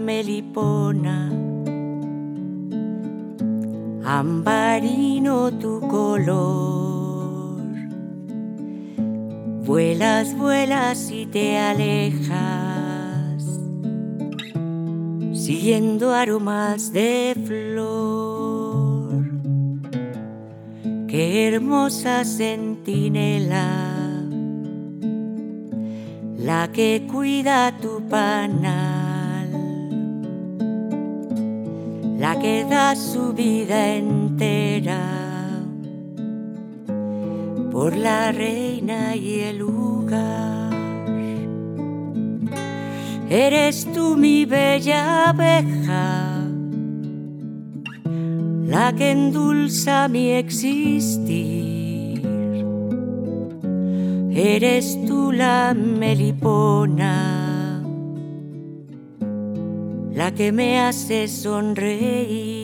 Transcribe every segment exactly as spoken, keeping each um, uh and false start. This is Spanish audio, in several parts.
melipona, ambarino tu color. Vuelas, vuelas y te alejas, siguiendo aromas de flor. Qué hermosa centinela, la que cuida tu panal, la que da su vida entera por la reina y el lugar. Eres tú mi bella abeja, la que endulza mi existir. Eres tú la melipona, la que me hace sonreír.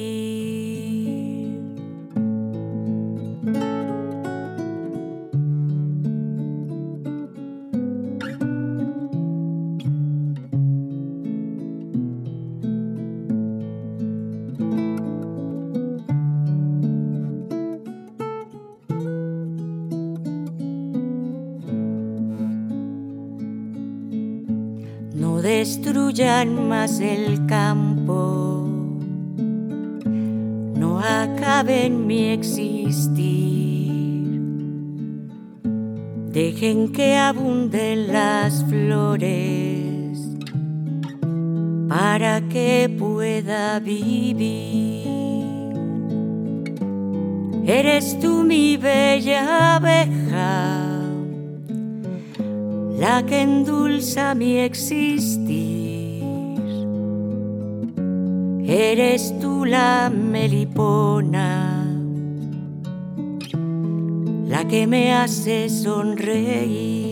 No destruyan más el campo, no acaben mi existir. Dejen que abunden las flores para que pueda vivir. Eres tú mi bella abeja, la que endulza mi existir. Eres tú la melipona, la que me hace sonreír.